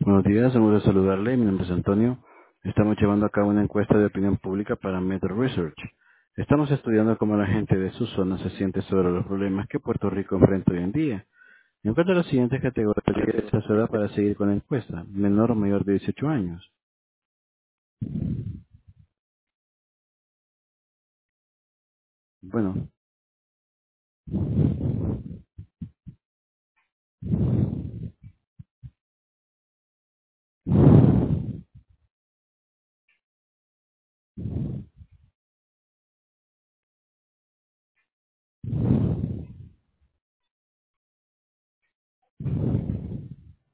Buenos días, un gusto saludarle. Mi nombre es Antonio. Estamos llevando a cabo una encuesta de opinión pública para Metro Research. Estamos estudiando cómo la gente de su zona se siente sobre los problemas que Puerto Rico enfrenta hoy en día. Encuentra las siguientes categorías de su edad para seguir con la encuesta. Menor o mayor de 18 años. Bueno,